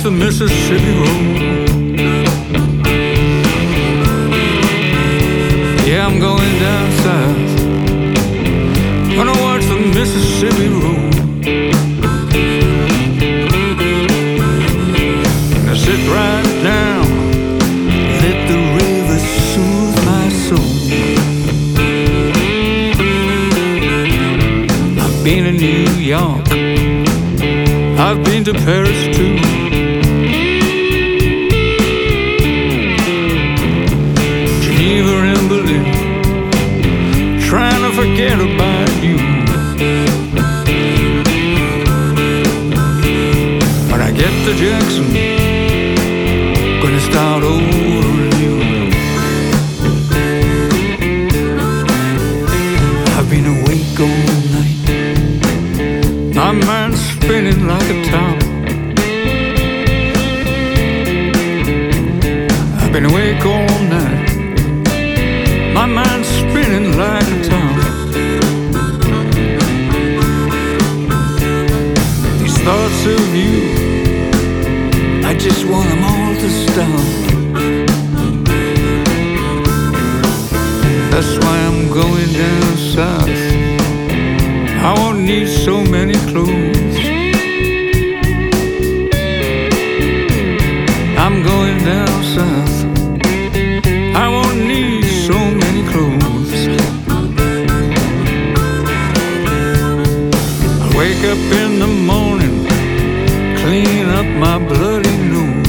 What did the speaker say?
the Mississippi Road. Yeah, I'm going down south. Gonna watch the Mississippi Road. I sit right down, let the river soothe my soul. I've been in New York, I've been to Paris too. Geneva and Berlin, trying to forget about you. When I get to Jackson, gonna start over anew. I've been awake all night, my mind's spinning like a top. I've been awake all night, my mind's spinning like a top. These thoughts of you, I just want them all to stop. That's why I'm going down south. I won't need so many clothes. I'm going down south. I won't need so many clothes. I wake up in the morning, clean up my bloody nose.